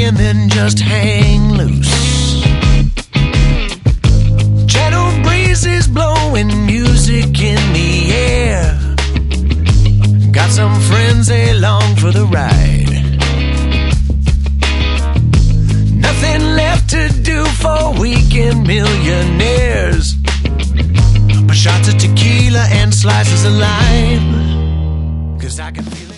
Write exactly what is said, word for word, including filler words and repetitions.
and then just hang loose. Gentle breezes blowing music in the air. Got some friends along for the ride. Nothing left to do for weekend millionaires but shots of tequila and slices of lime. 'Cause I can feel it.